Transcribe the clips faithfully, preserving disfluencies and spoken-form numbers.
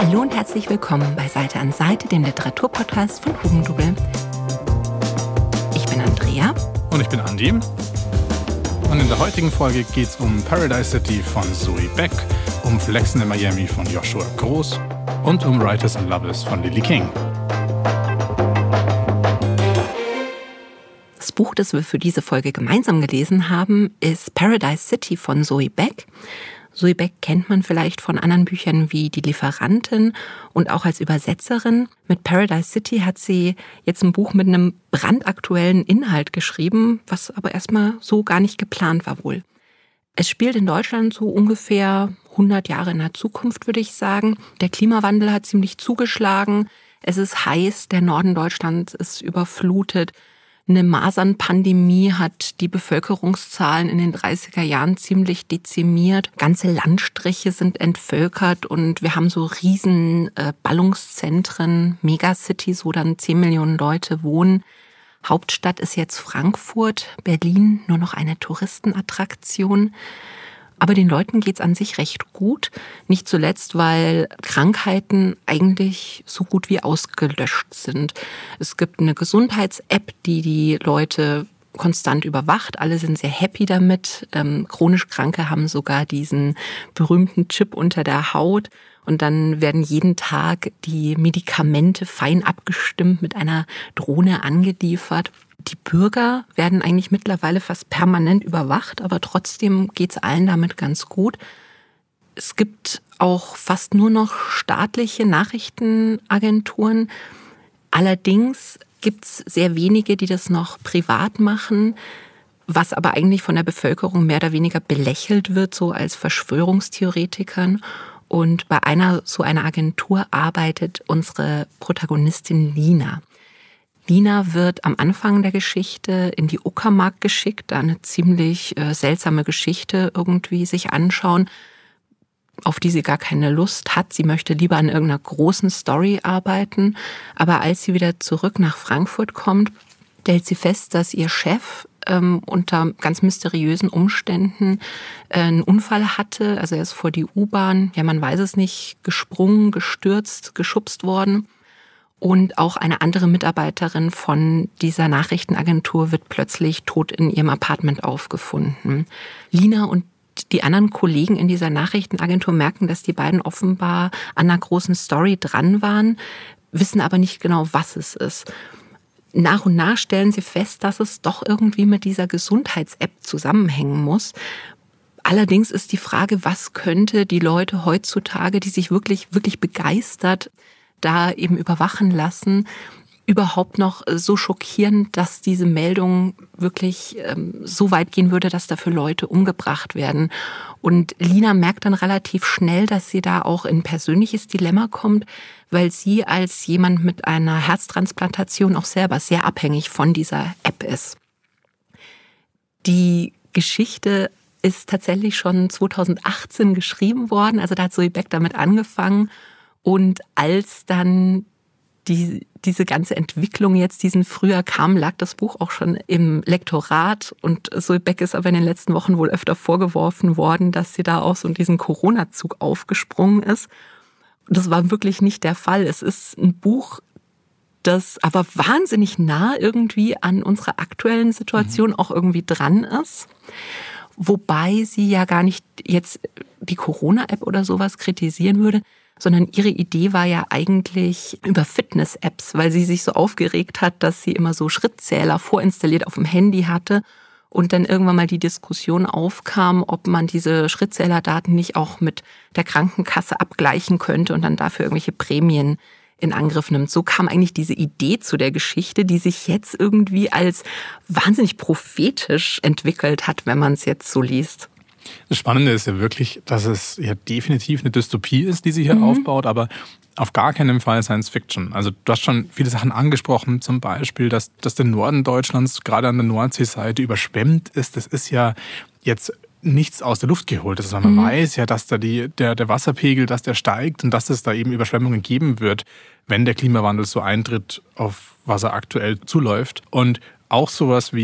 Hallo und herzlich willkommen bei Seite an Seite, dem Literaturpodcast von Hugendubel. Ich bin Andrea. Und ich bin Andi. Und in der heutigen Folge geht es um Paradise City von Zoe Beck, um Flexen in Miami von Joshua Gross und um Writers and Lovers von Lily King. Das Buch, das wir für diese Folge gemeinsam gelesen haben, ist Paradise City von Zoe Beck. Zoe Beck kennt man vielleicht von anderen Büchern wie Die Lieferantin und auch als Übersetzerin. Mit Paradise City hat sie jetzt ein Buch mit einem brandaktuellen Inhalt geschrieben, was aber erstmal so gar nicht geplant war wohl. Es spielt in Deutschland so ungefähr hundert Jahre in der Zukunft, würde ich sagen. Der Klimawandel hat ziemlich zugeschlagen. Es ist heiß, der Norden Deutschlands ist überflutet. Eine Masernpandemie hat die Bevölkerungszahlen in den dreißiger Jahren ziemlich dezimiert. Ganze Landstriche sind entvölkert und wir haben so riesen äh, Ballungszentren, Megacities, wo dann zehn Millionen Leute wohnen. Hauptstadt ist jetzt Frankfurt, Berlin nur noch eine Touristenattraktion. Aber den Leuten geht's an sich recht gut. Nicht zuletzt, weil Krankheiten eigentlich so gut wie ausgelöscht sind. Es gibt eine Gesundheits-App, die die Leute konstant überwacht. Alle sind sehr happy damit. Ähm, chronisch Kranke haben sogar diesen berühmten Chip unter der Haut. Und dann werden jeden Tag die Medikamente fein abgestimmt mit einer Drohne angeliefert. Die Bürger werden eigentlich mittlerweile fast permanent überwacht, aber trotzdem geht's allen damit ganz gut. Es gibt auch fast nur noch staatliche Nachrichtenagenturen. Allerdings gibt's sehr wenige, die das noch privat machen, was aber eigentlich von der Bevölkerung mehr oder weniger belächelt wird, so als Verschwörungstheoretikern. Und bei einer so einer Agentur arbeitet unsere Protagonistin Lina. Lina wird am Anfang der Geschichte in die Uckermark geschickt, da eine ziemlich äh, seltsame Geschichte irgendwie sich anschauen, auf die sie gar keine Lust hat. Sie möchte lieber an irgendeiner großen Story arbeiten. Aber als sie wieder zurück nach Frankfurt kommt, stellt sie fest, dass ihr Chef ähm, unter ganz mysteriösen Umständen äh, einen Unfall hatte. Also er ist vor die U-Bahn, ja man weiß es nicht, gesprungen, gestürzt, geschubst worden. Und auch eine andere Mitarbeiterin von dieser Nachrichtenagentur wird plötzlich tot in ihrem Apartment aufgefunden. Lina und die anderen Kollegen in dieser Nachrichtenagentur merken, dass die beiden offenbar an einer großen Story dran waren, wissen aber nicht genau, was es ist. Nach und nach stellen sie fest, dass es doch irgendwie mit dieser Gesundheits-App zusammenhängen muss. Allerdings ist die Frage, was könnte die Leute heutzutage, die sich wirklich, wirklich begeistert da eben überwachen lassen, überhaupt noch so schockierend, dass diese Meldung wirklich ähm, so weit gehen würde, dass dafür Leute umgebracht werden. Und Lina merkt dann relativ schnell, dass sie da auch in ein persönliches Dilemma kommt, weil sie als jemand mit einer Herztransplantation auch selber sehr abhängig von dieser App ist. Die Geschichte ist tatsächlich schon zweitausendachtzehn geschrieben worden, also da hat Zoe Beck damit angefangen. Und als dann die, diese ganze Entwicklung jetzt diesen Frühjahr kam, lag das Buch auch schon im Lektorat. Und Zoe Beck ist aber in den letzten Wochen wohl öfter vorgeworfen worden, dass sie da auch so in diesen Corona-Zug aufgesprungen ist. Und das war wirklich nicht der Fall. Es ist ein Buch, das aber wahnsinnig nah irgendwie an unserer aktuellen Situation mhm. auch irgendwie dran ist. Wobei sie ja gar nicht jetzt die Corona-App oder sowas kritisieren würde, sondern ihre Idee war ja eigentlich über Fitness-Apps, weil sie sich so aufgeregt hat, dass sie immer so Schrittzähler vorinstalliert auf dem Handy hatte und dann irgendwann mal die Diskussion aufkam, ob man diese Schrittzählerdaten nicht auch mit der Krankenkasse abgleichen könnte und dann dafür irgendwelche Prämien in Angriff nimmt. So kam eigentlich diese Idee zu der Geschichte, die sich jetzt irgendwie als wahnsinnig prophetisch entwickelt hat, wenn man es jetzt so liest. Das Spannende ist ja wirklich, dass es ja definitiv eine Dystopie ist, die sich hier mhm. aufbaut, aber auf gar keinen Fall Science Fiction. Also du hast schon viele Sachen angesprochen, zum Beispiel, dass, dass der Norden Deutschlands gerade an der Nordseeseite überschwemmt ist. Das ist ja jetzt nichts aus der Luft geholt. Also man mhm. weiß ja, dass da die, der, der Wasserpegel, dass der steigt und dass es da eben Überschwemmungen geben wird, wenn der Klimawandel so eintritt, auf was er aktuell zuläuft. Und auch sowas wie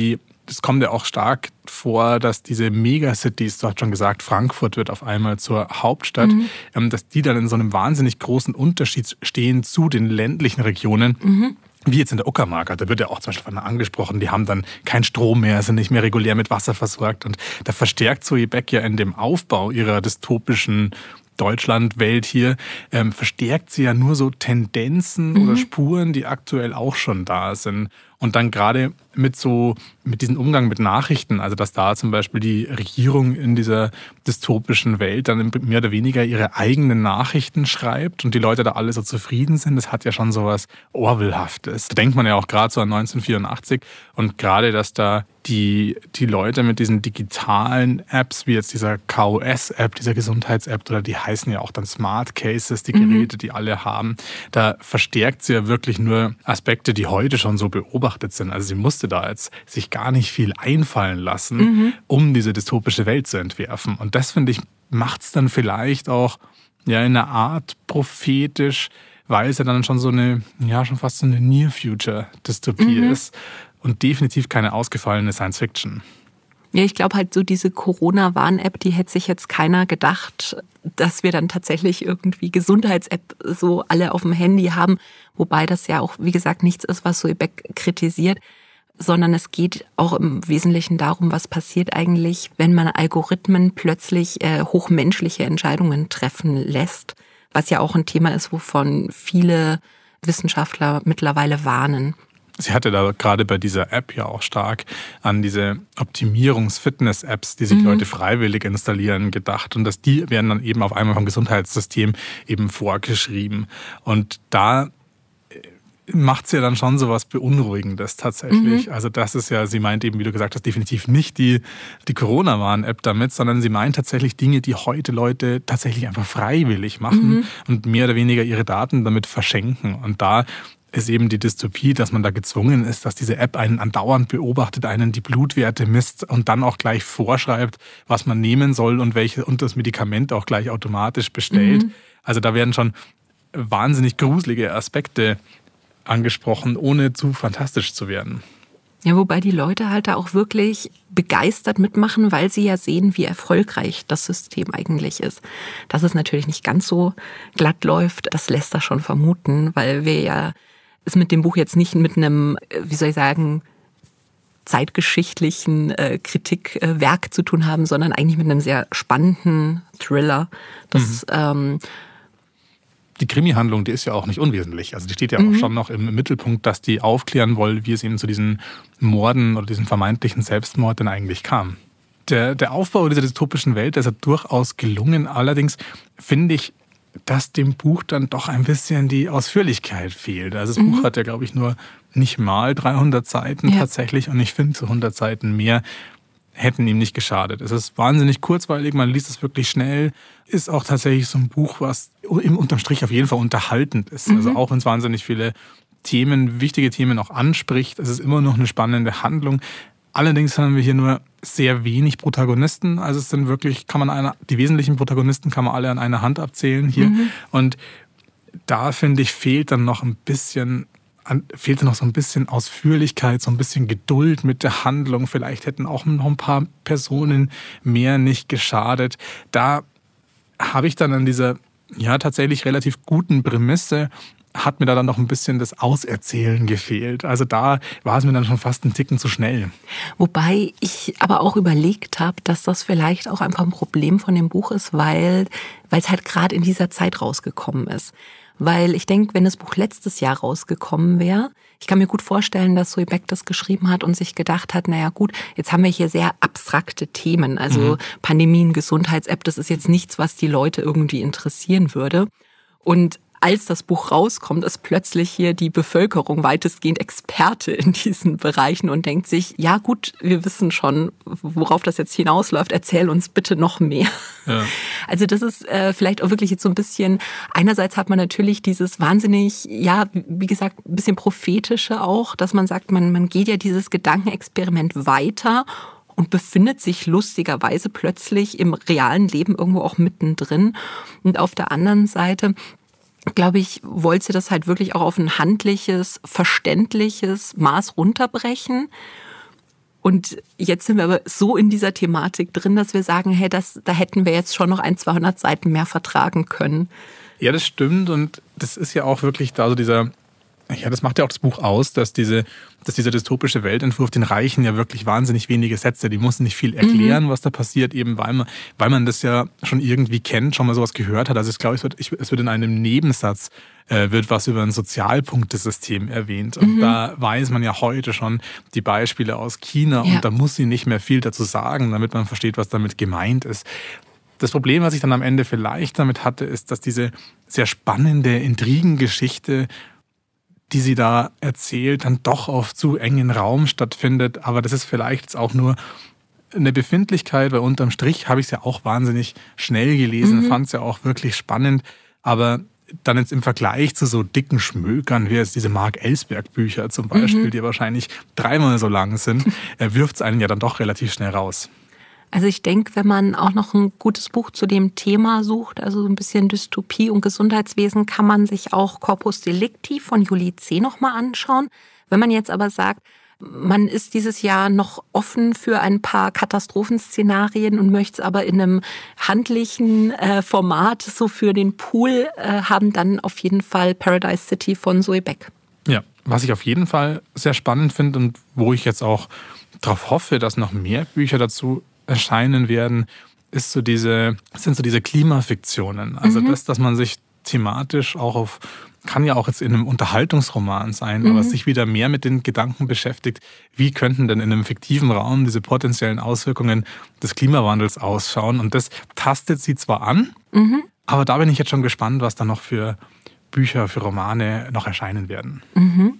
es kommt ja auch stark vor, dass diese Megacities, du hast schon gesagt, Frankfurt wird auf einmal zur Hauptstadt, mhm. dass die dann in so einem wahnsinnig großen Unterschied stehen zu den ländlichen Regionen. Mhm. Wie jetzt in der Uckermark, da wird ja auch zum Beispiel angesprochen, die haben dann keinen Strom mehr, sind nicht mehr regulär mit Wasser versorgt. Und da verstärkt Zoe Beck ja in dem Aufbau ihrer dystopischen Deutschland-Welt hier, ähm, verstärkt sie ja nur so Tendenzen mhm. oder Spuren, die aktuell auch schon da sind. Und dann gerade mit so, mit diesem Umgang mit Nachrichten, also dass da zum Beispiel die Regierung in dieser dystopischen Welt dann mehr oder weniger ihre eigenen Nachrichten schreibt und die Leute da alle so zufrieden sind, das hat ja schon so was Orwellhaftes. Da denkt man ja auch gerade so an neunzehnhundertvierundachtzig und gerade, dass da die, die Leute mit diesen digitalen Apps, wie jetzt dieser K O S-App, dieser Gesundheits-App, oder die heißen ja auch dann Smart Cases, die Geräte, mhm. die alle haben, da verstärkt sie ja wirklich nur Aspekte, die heute schon so beobachtet sind. Also sie musste da jetzt sich gar nicht viel einfallen lassen, mhm. um diese dystopische Welt zu entwerfen. Und das, finde ich, macht es dann vielleicht auch ja in einer Art prophetisch, weil es ja dann schon so eine, ja schon fast so eine Near-Future-Dystopie mhm. ist und definitiv keine ausgefallene Science-Fiction. Ja, ich glaube halt so diese Corona-Warn-App, die hätte sich jetzt keiner gedacht, dass wir dann tatsächlich irgendwie Gesundheits-App so alle auf dem Handy haben. Wobei das ja auch, wie gesagt, nichts ist, was Zoe Beck kritisiert, sondern es geht auch im Wesentlichen darum, was passiert eigentlich, wenn man Algorithmen plötzlich äh, hochmenschliche Entscheidungen treffen lässt, was ja auch ein Thema ist, wovon viele Wissenschaftler mittlerweile warnen. Sie hatte da gerade bei dieser App ja auch stark an diese Optimierungs-Fitness-Apps, die sich mhm. Leute freiwillig installieren, gedacht. Und dass die werden dann eben auf einmal vom Gesundheitssystem eben vorgeschrieben. Und da macht sie ja dann schon so was Beunruhigendes tatsächlich. Mhm. Also das ist ja, sie meint eben, wie du gesagt hast, definitiv nicht die, die Corona-Warn-App damit, sondern sie meint tatsächlich Dinge, die heute Leute tatsächlich einfach freiwillig machen mhm. und mehr oder weniger ihre Daten damit verschenken. Und da ist eben die Dystopie, dass man da gezwungen ist, dass diese App einen andauernd beobachtet, einen die Blutwerte misst und dann auch gleich vorschreibt, was man nehmen soll und welche und das Medikament auch gleich automatisch bestellt. Mhm. Also da werden schon wahnsinnig gruselige Aspekte angesprochen, ohne zu fantastisch zu werden. Ja, wobei die Leute halt da auch wirklich begeistert mitmachen, weil sie ja sehen, wie erfolgreich das System eigentlich ist. Dass es natürlich nicht ganz so glatt läuft, das lässt das schon vermuten, weil wir ja es mit dem Buch jetzt nicht mit einem, wie soll ich sagen, zeitgeschichtlichen äh, Kritikwerk äh, zu tun haben, sondern eigentlich mit einem sehr spannenden Thriller. Das mhm. ähm, Die Krimi-Handlung, die ist ja auch nicht unwesentlich. Also die steht ja mhm. auch schon noch im Mittelpunkt, dass die aufklären wollen, wie es eben zu diesen Morden oder diesen vermeintlichen Selbstmord denn eigentlich kam. Der, der Aufbau dieser dystopischen Welt, der ist ja durchaus gelungen. Allerdings finde ich, dass dem Buch dann doch ein bisschen die Ausführlichkeit fehlt. Also das mhm. Buch hat ja, glaube ich, nur nicht mal dreihundert Seiten ja. tatsächlich. Und ich finde, so hundert Seiten mehr hätten ihm nicht geschadet. Es ist wahnsinnig kurzweilig, man liest es wirklich schnell. Ist auch tatsächlich so ein Buch, was im unterm Strich auf jeden Fall unterhaltend ist. Mhm. Also auch wenn es wahnsinnig viele Themen, wichtige Themen auch anspricht, es ist immer noch eine spannende Handlung. Allerdings haben wir hier nur sehr wenig Protagonisten. Also es sind wirklich, kann man eine, die wesentlichen Protagonisten kann man alle an einer Hand abzählen hier. Mhm. Und da, finde ich, fehlt dann noch ein bisschen fehlte noch so ein bisschen Ausführlichkeit, so ein bisschen Geduld mit der Handlung. Vielleicht hätten auch noch ein paar Personen mehr nicht geschadet. Da habe ich dann an dieser ja tatsächlich relativ guten Prämisse, hat mir da dann noch ein bisschen das Auserzählen gefehlt. Also da war es mir dann schon fast ein Ticken zu schnell. Wobei ich aber auch überlegt habe, dass das vielleicht auch einfach ein Problem von dem Buch ist, weil weil es halt gerade in dieser Zeit rausgekommen ist. Weil ich denke, wenn das Buch letztes Jahr rausgekommen wäre, ich kann mir gut vorstellen, dass Zoe Beck das geschrieben hat und sich gedacht hat, naja gut, jetzt haben wir hier sehr abstrakte Themen, also mhm. Pandemien, Gesundheits-App, das ist jetzt nichts, was die Leute irgendwie interessieren würde. Und als das Buch rauskommt, ist plötzlich hier die Bevölkerung weitestgehend Experte in diesen Bereichen und denkt sich, ja gut, wir wissen schon, worauf das jetzt hinausläuft, erzähl uns bitte noch mehr. Ja. Also das ist äh, vielleicht auch wirklich jetzt so ein bisschen, einerseits hat man natürlich dieses wahnsinnig, ja, wie gesagt, ein bisschen prophetische auch, dass man sagt, man, man geht ja dieses Gedankenexperiment weiter und befindet sich lustigerweise plötzlich im realen Leben irgendwo auch mittendrin. Und auf der anderen Seite glaube ich, wollte sie das halt wirklich auch auf ein handliches, verständliches Maß runterbrechen. Und jetzt sind wir aber so in dieser Thematik drin, dass wir sagen, hey, das, da hätten wir jetzt schon noch ein, zweihundert Seiten mehr vertragen können. Ja, das stimmt. Und das ist ja auch wirklich da so dieser, ja, das macht ja auch das Buch aus, dass diese, dass dieser dystopische Weltentwurf, den reichen ja wirklich wahnsinnig wenige Sätze. Die müssen nicht viel erklären, mhm. was da passiert, eben weil man, weil man das ja schon irgendwie kennt, schon mal sowas gehört hat. Also ich glaube, es wird, es wird in einem Nebensatz äh, wird was über ein Sozialpunktesystem erwähnt. Und mhm. da weiß man ja heute schon die Beispiele aus China ja. und da muss sie nicht mehr viel dazu sagen, damit man versteht, was damit gemeint ist. Das Problem, was ich dann am Ende vielleicht damit hatte, ist, dass diese sehr spannende Intrigengeschichte, die sie da erzählt, dann doch auf zu engen Raum stattfindet. Aber das ist vielleicht jetzt auch nur eine Befindlichkeit, weil unterm Strich habe ich es ja auch wahnsinnig schnell gelesen, mhm. fand es ja auch wirklich spannend. Aber dann jetzt im Vergleich zu so dicken Schmökern, wie jetzt diese Mark Ellsberg-Bücher zum Beispiel, mhm. die wahrscheinlich dreimal so lang sind, wirft es einen ja dann doch relativ schnell raus. Also ich denke, wenn man auch noch ein gutes Buch zu dem Thema sucht, also so ein bisschen Dystopie und Gesundheitswesen, kann man sich auch Corpus Delicti von Julie C. nochmal anschauen. Wenn man jetzt aber sagt, man ist dieses Jahr noch offen für ein paar Katastrophenszenarien und möchte es aber in einem handlichen äh, Format so für den Pool äh, haben, dann auf jeden Fall Paradise City von Zoe Beck. Ja, was ich auf jeden Fall sehr spannend finde und wo ich jetzt auch darauf hoffe, dass noch mehr Bücher dazu erscheinen werden, ist so diese, sind so diese Klimafiktionen. Also mhm. das, dass man sich thematisch auch auf, kann ja auch jetzt in einem Unterhaltungsroman sein, mhm. aber sich wieder mehr mit den Gedanken beschäftigt, wie könnten denn in einem fiktiven Raum diese potenziellen Auswirkungen des Klimawandels ausschauen. Und das tastet sie zwar an, mhm. aber da bin ich jetzt schon gespannt, was da noch für Bücher, für Romane noch erscheinen werden. Mhm.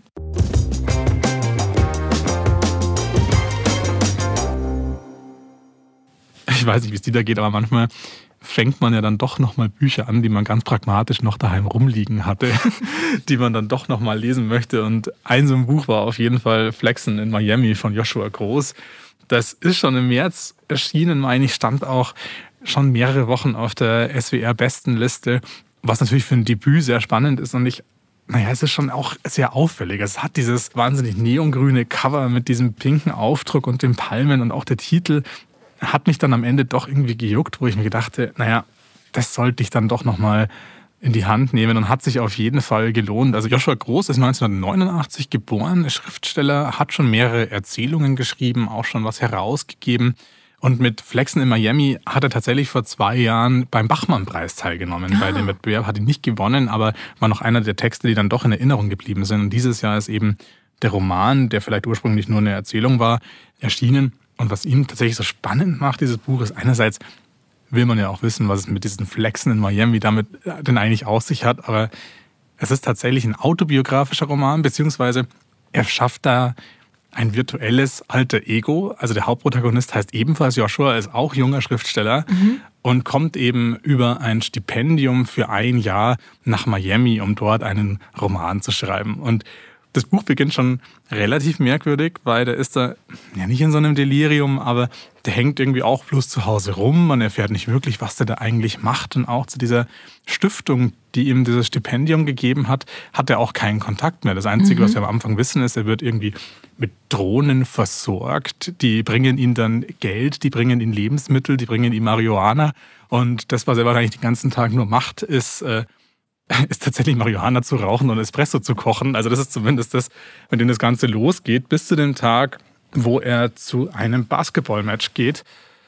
Ich weiß nicht, wie es dir da geht, aber manchmal fängt man ja dann doch nochmal Bücher an, die man ganz pragmatisch noch daheim rumliegen hatte, die man dann doch nochmal lesen möchte. Und ein so ein Buch war auf jeden Fall Flexen in Miami von Joshua Groß. Das ist schon im März erschienen, meine ich, stand auch schon mehrere Wochen auf der S W R-Bestenliste, was natürlich für ein Debüt sehr spannend ist. Und ich, naja, es ist schon auch sehr auffällig. Es hat dieses wahnsinnig neongrüne Cover mit diesem pinken Aufdruck und den Palmen und auch der Titel hat mich dann am Ende doch irgendwie gejuckt, wo ich mir dachte, naja, das sollte ich dann doch nochmal in die Hand nehmen und hat sich auf jeden Fall gelohnt. Also Joshua Groß ist neunzehnhundertneunundachtzig geboren, ist Schriftsteller, hat schon mehrere Erzählungen geschrieben, auch schon was herausgegeben. Und mit Flexen in Miami hat er tatsächlich vor zwei Jahren beim Bachmann-Preis teilgenommen. Ah. Bei dem Wettbewerb hat ihn nicht gewonnen, aber war noch einer der Texte, die dann doch in Erinnerung geblieben sind. Und dieses Jahr ist eben der Roman, der vielleicht ursprünglich nur eine Erzählung war, erschienen. Und was ihn tatsächlich so spannend macht, dieses Buch, ist einerseits will man ja auch wissen, was es mit diesen Flexen in Miami damit denn eigentlich auf sich hat. Aber es ist tatsächlich ein autobiografischer Roman, beziehungsweise er schafft da ein virtuelles alter Ego. Also der Hauptprotagonist heißt ebenfalls Joshua, ist auch junger Schriftsteller mhm. und kommt eben über ein Stipendium für ein Jahr nach Miami, um dort einen Roman zu schreiben. Und das Buch beginnt schon relativ merkwürdig, weil der ist da ja nicht in so einem Delirium, aber der hängt irgendwie auch bloß zu Hause rum. Man erfährt nicht wirklich, was der da eigentlich macht. Und auch zu dieser Stiftung, die ihm dieses Stipendium gegeben hat, hat er auch keinen Kontakt mehr. Das Einzige, mhm. was wir am Anfang wissen, ist, er wird irgendwie mit Drohnen versorgt. Die bringen ihm dann Geld, die bringen ihm Lebensmittel, die bringen ihm Marihuana. Und das, was er wahrscheinlich den ganzen Tag nur macht, ist äh, ist tatsächlich Marihuana zu rauchen und Espresso zu kochen. Also das ist zumindest das, mit dem das Ganze losgeht, bis zu dem Tag, wo er zu einem Basketballmatch geht.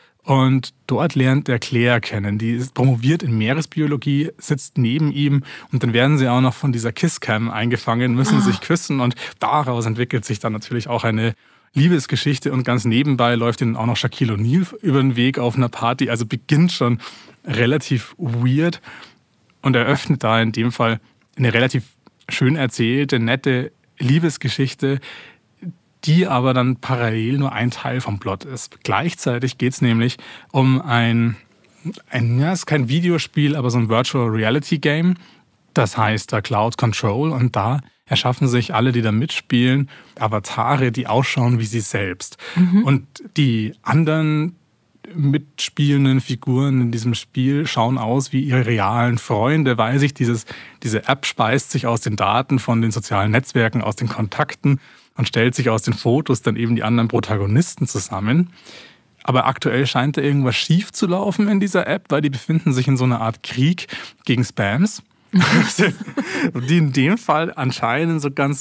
Und dort lernt er Claire kennen. Die ist promoviert in Meeresbiologie, sitzt neben ihm und dann werden sie auch noch von dieser Kisscam eingefangen, müssen ah. sich küssen und daraus entwickelt sich dann natürlich auch eine Liebesgeschichte und ganz nebenbei läuft ihnen auch noch Shaquille O'Neal über den Weg auf einer Party. Also beginnt schon relativ weird. Und eröffnet da in dem Fall eine relativ schön erzählte, nette Liebesgeschichte, die aber dann parallel nur ein Teil vom Plot ist. Gleichzeitig geht es nämlich um ein, ein, ja, es ist kein Videospiel, aber so ein Virtual Reality Game. Das heißt da Cloud Control und da erschaffen sich alle, die da mitspielen, Avatare, die ausschauen wie sie selbst. Mhm. Und die anderen mitspielenden Figuren in diesem Spiel schauen aus wie ihre realen Freunde, weil sich dieses, diese App speist sich aus den Daten von den sozialen Netzwerken, aus den Kontakten und stellt sich aus den Fotos dann eben die anderen Protagonisten zusammen. Aber aktuell scheint da irgendwas schief zu laufen in dieser App, weil die befinden sich in so einer Art Krieg gegen Spams. Die in dem Fall anscheinend so ganz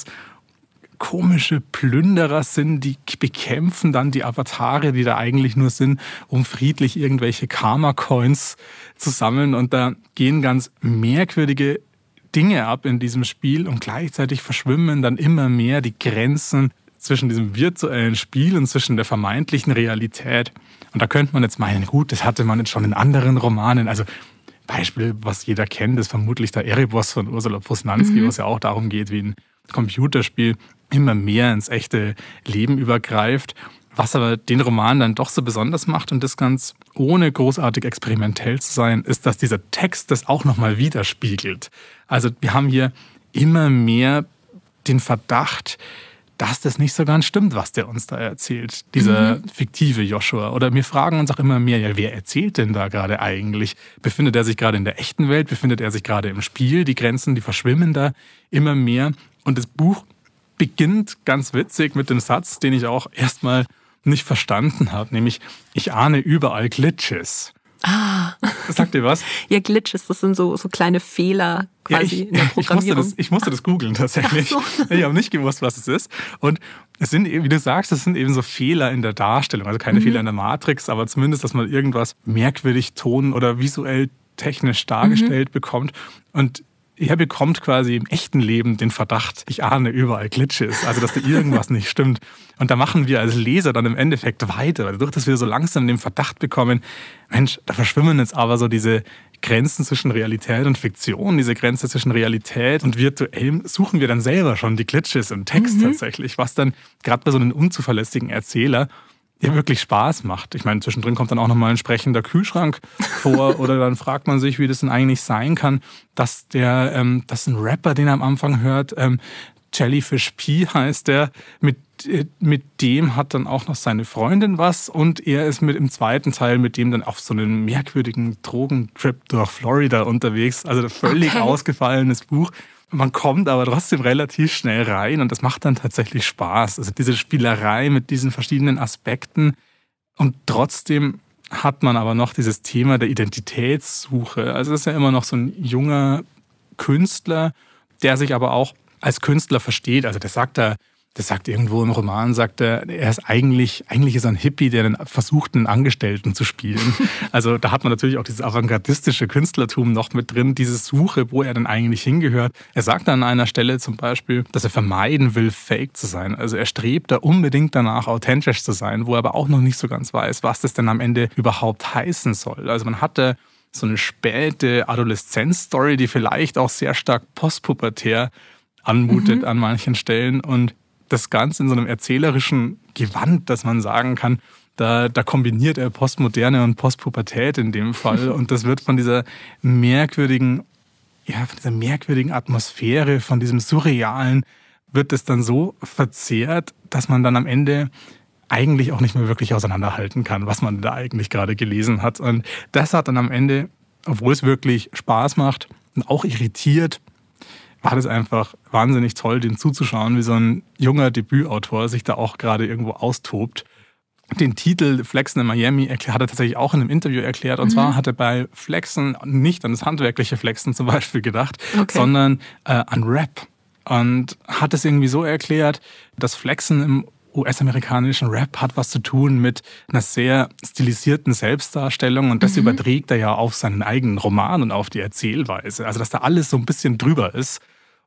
komische Plünderer sind, die bekämpfen dann die Avatare, die da eigentlich nur sind, um friedlich irgendwelche Karma-Coins zu sammeln. Und da gehen ganz merkwürdige Dinge ab in diesem Spiel und gleichzeitig verschwimmen dann immer mehr die Grenzen zwischen diesem virtuellen Spiel und zwischen der vermeintlichen Realität. Und da könnte man jetzt meinen, gut, das hatte man jetzt schon in anderen Romanen. Also Beispiel, was jeder kennt, ist vermutlich der Erebos von Ursula Posnanski, mhm. was ja auch darum geht, wie ein Computerspiel immer mehr ins echte Leben übergreift. Was aber den Roman dann doch so besonders macht und das ganz ohne großartig experimentell zu sein, ist, dass dieser Text das auch nochmal widerspiegelt. Also wir haben hier immer mehr den Verdacht, dass das nicht so ganz stimmt, was der uns da erzählt, dieser mhm. fiktive Joshua. Oder wir fragen uns auch immer mehr, ja, wer erzählt denn da gerade eigentlich? Befindet er sich gerade in der echten Welt? Befindet er sich gerade im Spiel? Die Grenzen, die verschwimmen da immer mehr. Und das Buch beginnt ganz witzig mit dem Satz, den ich auch erstmal nicht verstanden habe, nämlich, ich ahne überall Glitches. Ah. Sagt ihr was? Ja, Glitches, das sind so, so kleine Fehler quasi ja, ich, in der Programmierung. Ich musste das, ich musste das googeln tatsächlich. So. Ich habe nicht gewusst, was es ist. Und es sind, wie du sagst, es sind eben so Fehler in der Darstellung. Also keine mhm. Fehler in der Matrix, aber zumindest, dass man irgendwas merkwürdig ton- oder visuell technisch dargestellt mhm. bekommt. Und er bekommt quasi im echten Leben den Verdacht, ich ahne überall Glitches, also dass da irgendwas nicht stimmt. Und da machen wir als Leser dann im Endeffekt weiter, weil dadurch, dass wir so langsam den Verdacht bekommen, Mensch, da verschwimmen jetzt aber so diese Grenzen zwischen Realität und Fiktion, diese Grenze zwischen Realität und virtuell, suchen wir dann selber schon die Glitches im Text mhm. tatsächlich, was dann gerade bei so einem unzuverlässigen Erzähler ja wirklich Spaß macht. Ich meine, zwischendrin kommt dann auch nochmal ein sprechender Kühlschrank vor oder dann fragt man sich, wie das denn eigentlich sein kann, dass der, ähm, dass ein Rapper, den er am Anfang hört, ähm, Jellyfish P heißt der, mit, äh, mit dem hat dann auch noch seine Freundin was und er ist mit im zweiten Teil mit dem dann auf so einem merkwürdigen Drogentrip durch Florida unterwegs. Also ein völlig okay. ausgefallenes Buch. Man kommt aber trotzdem relativ schnell rein und das macht dann tatsächlich Spaß. Also diese Spielerei mit diesen verschiedenen Aspekten und trotzdem hat man aber noch dieses Thema der Identitätssuche. Also das ist ja immer noch so ein junger Künstler, der sich aber auch als Künstler versteht. Also der sagt da, der sagt irgendwo im Roman, sagt er, er ist eigentlich, eigentlich ist er ein Hippie, der versucht, einen Angestellten zu spielen. Also da hat man natürlich auch dieses avantgardistische Künstlertum noch mit drin, diese Suche, wo er denn eigentlich hingehört. Er sagt an einer Stelle zum Beispiel, dass er vermeiden will, fake zu sein. Also er strebt da unbedingt danach, authentisch zu sein, wo er aber auch noch nicht so ganz weiß, was das denn am Ende überhaupt heißen soll. Also man hatte so eine späte Adoleszenz-Story, die vielleicht auch sehr stark postpubertär anmutet mhm. an manchen Stellen und das Ganze in so einem erzählerischen Gewand, dass man sagen kann, da, da kombiniert er Postmoderne und Postpubertät in dem Fall. Und das wird von dieser merkwürdigen, ja, von dieser merkwürdigen Atmosphäre, von diesem Surrealen, wird es dann so verzerrt, dass man dann am Ende eigentlich auch nicht mehr wirklich auseinanderhalten kann, was man da eigentlich gerade gelesen hat. Und das hat dann am Ende, obwohl es wirklich Spaß macht und auch irritiert, war das einfach wahnsinnig toll, den zuzuschauen, wie so ein junger Debütautor sich da auch gerade irgendwo austobt. Den Titel Flexen in Miami hat er tatsächlich auch in einem Interview erklärt. Und mhm. zwar hat er bei Flexen nicht an das handwerkliche Flexen zum Beispiel gedacht, okay. sondern äh, an Rap. Und hat es irgendwie so erklärt, dass Flexen im U S-amerikanischen Rap hat was zu tun mit einer sehr stilisierten Selbstdarstellung und das mhm. überträgt er ja auf seinen eigenen Roman und auf die Erzählweise. Also dass da alles so ein bisschen drüber ist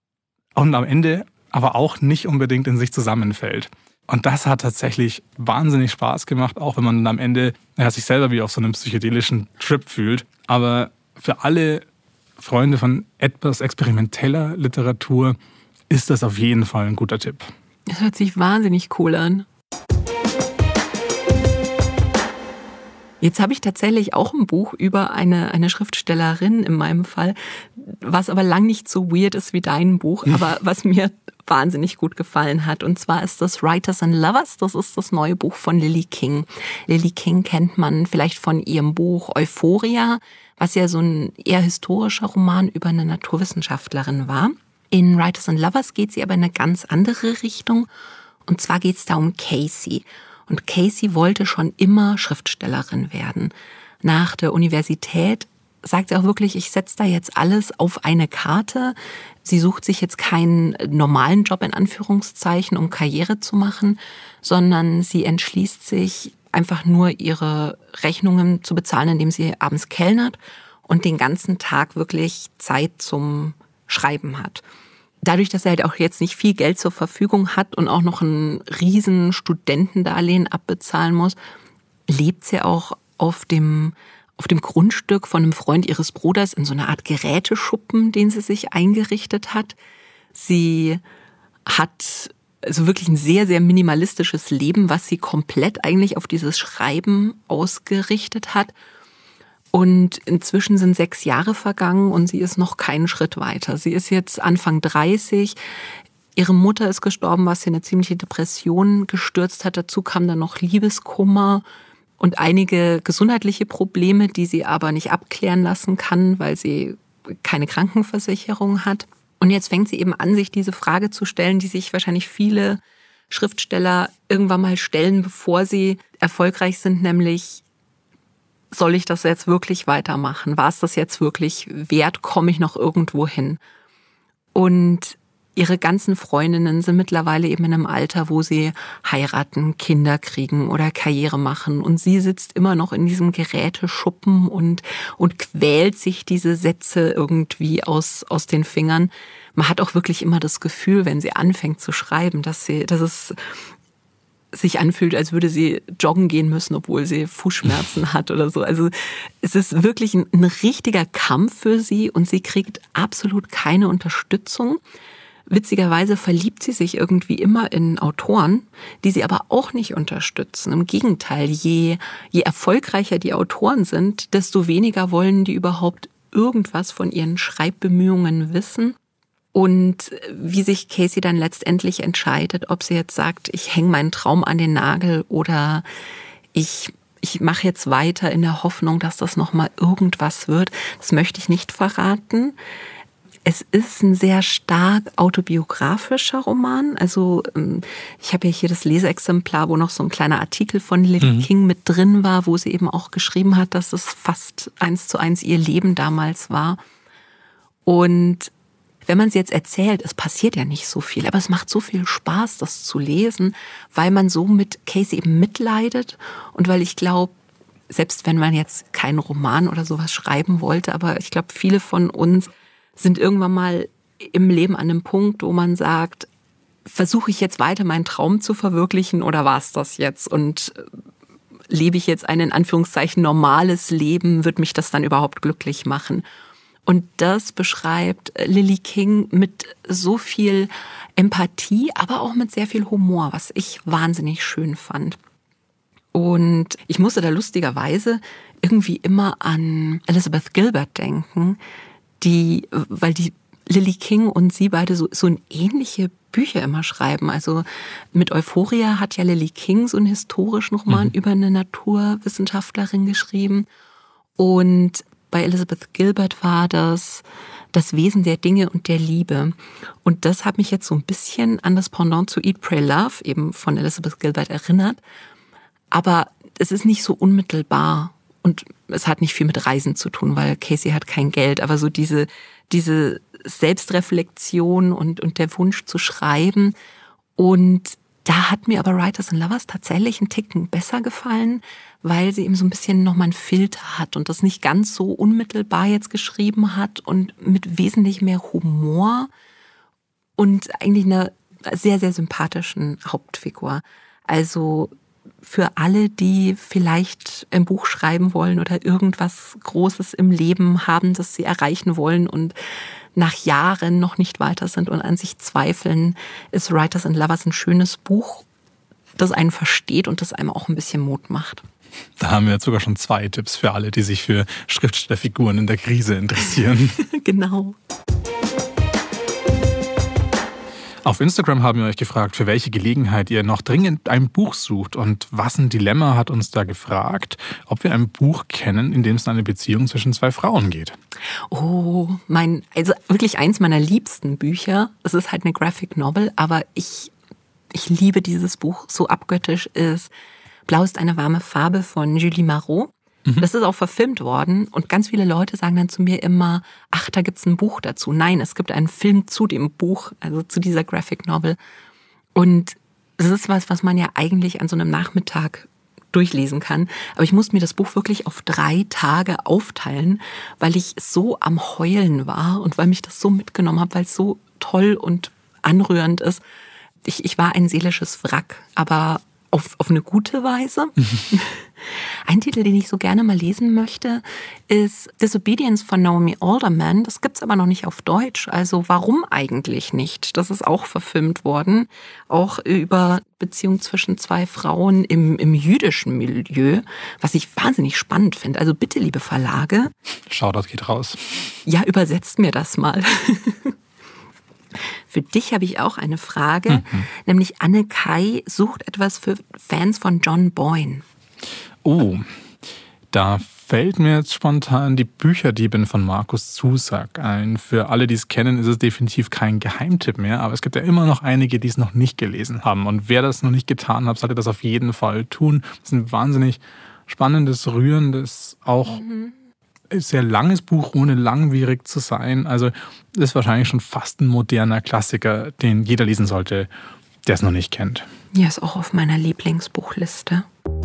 und am Ende aber auch nicht unbedingt in sich zusammenfällt. Und das hat tatsächlich wahnsinnig Spaß gemacht, auch wenn man dann am Ende ja, sich selber wie auf so einem psychedelischen Trip fühlt. Aber für alle Freunde von etwas experimenteller Literatur ist das auf jeden Fall ein guter Tipp. Das hört sich wahnsinnig cool an. Jetzt habe ich tatsächlich auch ein Buch über eine, eine Schriftstellerin in meinem Fall, was aber lang nicht so weird ist wie dein Buch, aber was mir wahnsinnig gut gefallen hat. Und zwar ist das Writers and Lovers. Das ist das neue Buch von Lily King. Lily King kennt man vielleicht von ihrem Buch Euphoria, was ja so ein eher historischer Roman über eine Naturwissenschaftlerin war. In Writers and Lovers geht sie aber in eine ganz andere Richtung. Und zwar geht es da um Casey. Und Casey wollte schon immer Schriftstellerin werden. Nach der Universität sagt sie auch wirklich, ich setze da jetzt alles auf eine Karte. Sie sucht sich jetzt keinen normalen Job in Anführungszeichen, um Karriere zu machen, sondern sie entschließt sich, einfach nur ihre Rechnungen zu bezahlen, indem sie abends kellnert und den ganzen Tag wirklich Zeit zum Schreiben hat. Dadurch, dass er halt auch jetzt nicht viel Geld zur Verfügung hat und auch noch ein riesen Studentendarlehen abbezahlen muss, lebt sie auch auf dem, auf dem Grundstück von einem Freund ihres Bruders in so einer Art Geräteschuppen, den sie sich eingerichtet hat. Sie hat also wirklich ein sehr, sehr minimalistisches Leben, was sie komplett eigentlich auf dieses Schreiben ausgerichtet hat. Und inzwischen sind sechs Jahre vergangen und sie ist noch keinen Schritt weiter. Sie ist jetzt Anfang dreißig. Ihre Mutter ist gestorben, was sie in eine ziemliche Depression gestürzt hat. Dazu kam dann noch Liebeskummer und einige gesundheitliche Probleme, die sie aber nicht abklären lassen kann, weil sie keine Krankenversicherung hat. Und jetzt fängt sie eben an, sich diese Frage zu stellen, die sich wahrscheinlich viele Schriftsteller irgendwann mal stellen, bevor sie erfolgreich sind, nämlich: Soll ich das jetzt wirklich weitermachen? War es das jetzt wirklich wert? Komme ich noch irgendwo hin? Und ihre ganzen Freundinnen sind mittlerweile eben in einem Alter, wo sie heiraten, Kinder kriegen oder Karriere machen. Und sie sitzt immer noch in diesem Geräteschuppen und, und quält sich diese Sätze irgendwie aus, aus den Fingern. Man hat auch wirklich immer das Gefühl, wenn sie anfängt zu schreiben, dass sie, dass es sich anfühlt, als würde sie joggen gehen müssen, obwohl sie Fußschmerzen hat oder so. Also es ist wirklich ein, ein richtiger Kampf für sie und sie kriegt absolut keine Unterstützung. Witzigerweise verliebt sie sich irgendwie immer in Autoren, die sie aber auch nicht unterstützen. Im Gegenteil, je, je erfolgreicher die Autoren sind, desto weniger wollen die überhaupt irgendwas von ihren Schreibbemühungen wissen. Und wie sich Casey dann letztendlich entscheidet, ob sie jetzt sagt, ich hänge meinen Traum an den Nagel oder ich, ich mache jetzt weiter in der Hoffnung, dass das nochmal irgendwas wird, das möchte ich nicht verraten. Es ist ein sehr stark autobiografischer Roman. Also ich habe ja hier das Leseexemplar, wo noch so ein kleiner Artikel von Lily mhm. King mit drin war, wo sie eben auch geschrieben hat, dass es fast eins zu eins ihr Leben damals war. Und wenn man es jetzt erzählt, es passiert ja nicht so viel, aber es macht so viel Spaß, das zu lesen, weil man so mit Casey eben mitleidet und weil ich glaube, selbst wenn man jetzt keinen Roman oder sowas schreiben wollte, aber ich glaube, viele von uns sind irgendwann mal im Leben an einem Punkt, wo man sagt, versuche ich jetzt weiter meinen Traum zu verwirklichen oder war es das jetzt? Und lebe ich jetzt ein in Anführungszeichen normales Leben, wird mich das dann überhaupt glücklich machen? Und das beschreibt Lily King mit so viel Empathie, aber auch mit sehr viel Humor, was ich wahnsinnig schön fand. Und ich musste da lustigerweise irgendwie immer an Elizabeth Gilbert denken, die, weil die Lily King und sie beide so, so ähnliche Bücher immer schreiben. Also mit Euphoria hat ja Lily King so einen historischen Roman mhm. über eine Naturwissenschaftlerin geschrieben. Und bei Elizabeth Gilbert war das das Wesen der Dinge und der Liebe. Und das hat mich jetzt so ein bisschen an das Pendant zu Eat, Pray, Love eben von Elizabeth Gilbert erinnert. Aber es ist nicht so unmittelbar. Und es hat nicht viel mit Reisen zu tun, weil Casey hat kein Geld. Aber so diese, diese Selbstreflexion und, und der Wunsch zu schreiben. Und da hat mir aber Writers and Lovers tatsächlich einen Ticken besser gefallen, weil sie eben so ein bisschen nochmal einen Filter hat und das nicht ganz so unmittelbar jetzt geschrieben hat und mit wesentlich mehr Humor und eigentlich einer sehr, sehr sympathischen Hauptfigur. Also für alle, die vielleicht ein Buch schreiben wollen oder irgendwas Großes im Leben haben, das sie erreichen wollen und nach Jahren noch nicht weiter sind und an sich zweifeln, ist Writers and Lovers ein schönes Buch, das einen versteht und das einem auch ein bisschen Mut macht. Da haben wir jetzt sogar schon zwei Tipps für alle, die sich für Schriftstellerfiguren in der Krise interessieren. Genau. Auf Instagram haben wir euch gefragt, für welche Gelegenheit ihr noch dringend ein Buch sucht. Und Was ein Dilemma hat uns da gefragt, ob wir ein Buch kennen, in dem es eine Beziehung zwischen zwei Frauen geht. Oh, mein, also wirklich eins meiner liebsten Bücher. Es ist halt eine Graphic Novel, aber ich ich liebe dieses Buch so abgöttisch, ist Blau ist eine warme Farbe von Julie Marot. Mhm. Das ist auch verfilmt worden und ganz viele Leute sagen dann zu mir immer, ach, da gibt's ein Buch dazu. Nein, es gibt einen Film zu dem Buch, also zu dieser Graphic Novel. Und das ist was, was man ja eigentlich an so einem Nachmittag durchlesen kann. Aber ich musste mir das Buch wirklich auf drei Tage aufteilen, weil ich so am Heulen war und weil mich das so mitgenommen hat, weil es so toll und anrührend ist. Ich, ich war ein seelisches Wrack, aber auf, auf eine gute Weise. Ein Titel, den ich so gerne mal lesen möchte, ist Disobedience von Naomi Alderman. Das gibt's aber noch nicht auf Deutsch. Also warum eigentlich nicht? Das ist auch verfilmt worden. Auch über Beziehung zwischen zwei Frauen im, im jüdischen Milieu, was ich wahnsinnig spannend finde. Also bitte, liebe Verlage. Shoutout geht raus. Ja, übersetzt mir das mal. Für dich habe ich auch eine Frage, mhm. nämlich Anne Kai sucht etwas für Fans von John Boyne. Oh, da fällt mir jetzt spontan die Bücherdiebin von Markus Zusak ein. Für alle, die es kennen, ist es definitiv kein Geheimtipp mehr, aber es gibt ja immer noch einige, die es noch nicht gelesen haben. Und wer das noch nicht getan hat, sollte das auf jeden Fall tun. Das ist ein wahnsinnig spannendes, rührendes, auch mhm. sehr langes Buch, ohne langwierig zu sein. Also das ist wahrscheinlich schon fast ein moderner Klassiker, den jeder lesen sollte, der es noch nicht kennt. Ja, ist auch auf meiner Lieblingsbuchliste.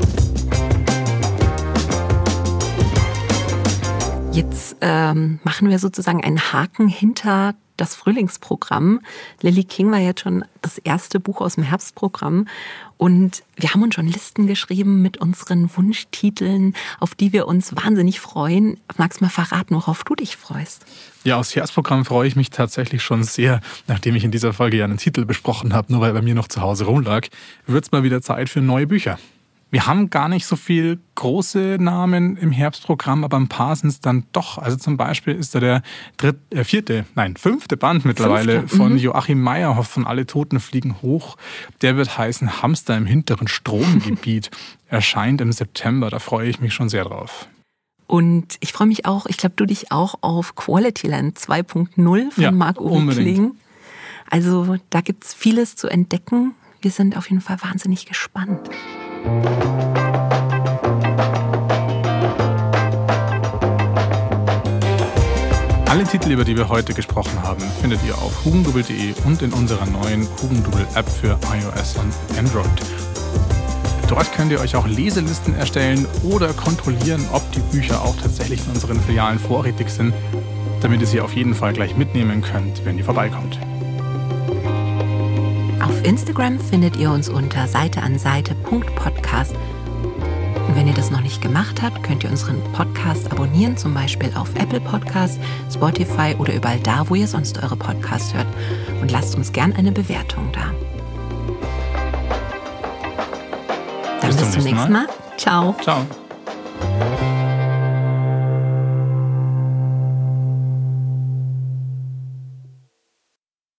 Jetzt ähm, machen wir sozusagen einen Haken hinter das Frühlingsprogramm. Lily King war jetzt schon das erste Buch aus dem Herbstprogramm und wir haben uns schon Listen geschrieben mit unseren Wunschtiteln, auf die wir uns wahnsinnig freuen. Magst du mal verraten, worauf du dich freust? Ja, aufs Herbstprogramm freue ich mich tatsächlich schon sehr, nachdem ich in dieser Folge ja einen Titel besprochen habe, nur weil er bei mir noch zu Hause rumlag, wird es mal wieder Zeit für neue Bücher. Wir haben gar nicht so viel große Namen im Herbstprogramm, aber ein paar sind es dann doch. Also zum Beispiel ist da der dritte, äh, vierte, nein, fünfte Band mittlerweile fünfte. von mhm. Joachim Meyerhoff von Alle Toten fliegen hoch. Der wird heißen Hamster im hinteren Stromgebiet. Erscheint im September, da freue ich mich schon sehr drauf. Und ich freue mich auch, ich glaube, du dich auch auf Qualityland zwei Punkt null von ja, Marc-Uwe Kling. Also da gibt es vieles zu entdecken. Wir sind auf jeden Fall wahnsinnig gespannt. Alle Titel, über die wir heute gesprochen haben, findet ihr auf hugendubel punkt de und in unserer neuen Hugendubel-App für iOS und Android. Dort könnt ihr euch auch Leselisten erstellen oder kontrollieren, ob die Bücher auch tatsächlich in unseren Filialen vorrätig sind, damit ihr sie auf jeden Fall gleich mitnehmen könnt, wenn ihr vorbeikommt. Auf Instagram findet ihr uns unter seiteanseite punkt podcast. Und wenn ihr das noch nicht gemacht habt, könnt ihr unseren Podcast abonnieren, zum Beispiel auf Apple Podcasts, Spotify oder überall da, wo ihr sonst eure Podcasts hört. Und lasst uns gern eine Bewertung da. Dann bis, bis zum nächsten Mal. Mal. Ciao. Ciao.